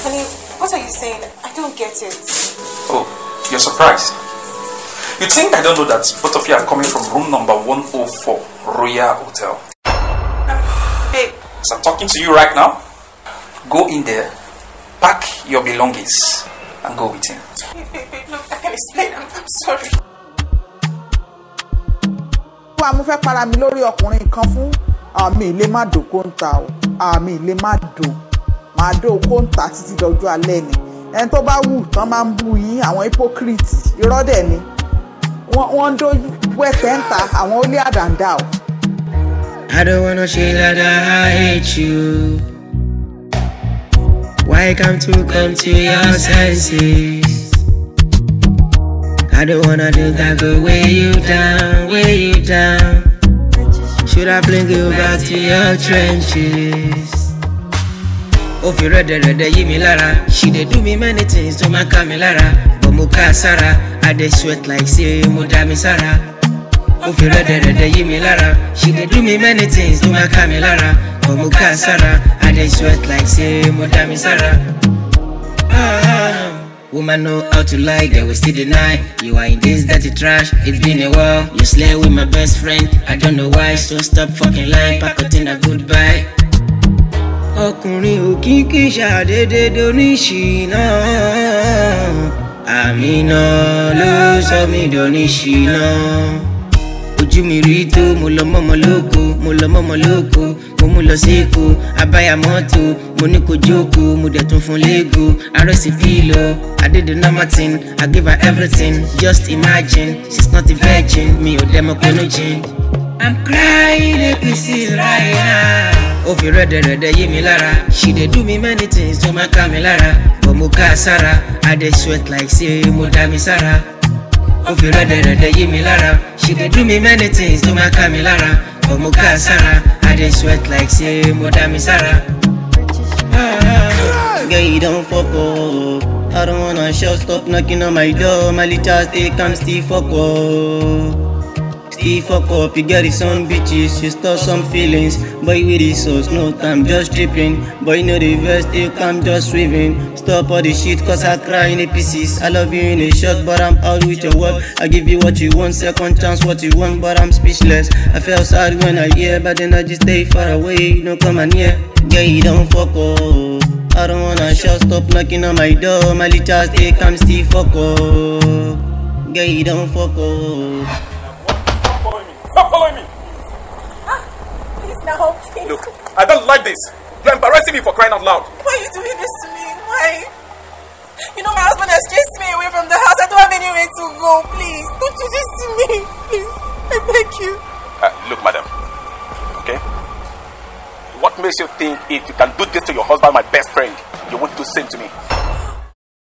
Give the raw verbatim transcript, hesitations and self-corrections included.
Honey, what are you saying? I don't get it. Oh, you're surprised? You think I don't know that both of you are coming from room number one oh four, Royal Hotel? Uh, babe. As I'm talking to you right now, go in there, pack your belongings, and go with him. Babe, babe, babe, look, I can explain. I'm, I'm sorry. Mo fẹ́ para mi lórí ọkùnrin kan fún àmì ilé má dò kóńtà o àmì ilé má dò má dò kóńtà títí dọjọ́ alẹ́ ni ẹni tó bá wù tán máa ń bú yín àwọn hypocrite irọ́ dẹ̀ ni wọ́n dó wẹ́sẹ̀ ń ta àwọn olé àdàndà o. I don't wanna say that I hate you. Why can't you come to your senses? I don't wanna do that, go weigh you down, weigh you down. Should I bring you back to your trenches? Oh, if you read the read the me lara. She dey do me many things to my Lara. But muka Sarah, I dey sweat like say Mudami Sarah. Oh, if you read the read the me lara. She dey do me many things to my Lara. But muka Sarah, I dey sweat like say Mudami Sarah. Ah. Woman know how to lie, they will still deny. You are in this dirty trash, it's been a while. You slay with my best friend, I don't know why. So stop fucking lying, pack out in a goodbye. Ọkùnrin ò kí kí ṣàdédé doníṣìná. Àmínà ló sọ mí doníṣìná. Ojú mi rí tó, mo lọ mọ́mọ́ lóko, mo lọ mọ́mọ́ lóko, mo mú lọ sí Èkó, abáyà mọ́tò, mo ní kó jókòó, mo dẹ̀ tún fún Lego, arẹ́sì pílò, I did the normal thing, I give her everything, just imagine, she's not a virgin, mi ò dẹ̀ mọ̀ pé no gin. I'm crying in pieces right now. Ó fi rẹ́dẹ̀rẹ́dẹ̀ yé mi lára, she dey do me many things tó máa ká mi lára, but mo ká sára, I dey sweat like say mo dá mi sára. Ó fi rẹ́dẹ̀rẹ́dẹ̀ yé mi lára, she dey do me many things tó máa ká mi lára, but mo ká sára, I dey sweat like say mo dá mi sára. Ah, girl, you don't fuck up. I don't wanna shout, stop knocking on my door. My little stay calm, still fuck up. Still fuck up, you get it some bitches, you start some feelings. Boy with the sauce, no time, just dripping. Boy no the verse, still calm, just sweeping. Stop all the shit, cause I cry in the pieces. I love you in a shot, but I'm out with your word. I give you what you want, second chance what you want, but I'm speechless. I felt sad when I hear, but then I just stay far away, you don't come and near. Girl, you don't fuck up. I don't wanna shout, stop knocking on my door. My little stay calm, still fuck up. Girl, you don't fuck up. Stop following me! Ah, please now, please. Look, I don't like this. You're embarrassing me for crying out loud. Why are you doing this to me? Why? You know my husband has chased me away from the house. I don't have anywhere to go. Please, don't do this to me. Please, I beg you. Uh, look, madam. Okay? What makes you think if you can do this to your husband, my best friend, you won't do the same to me?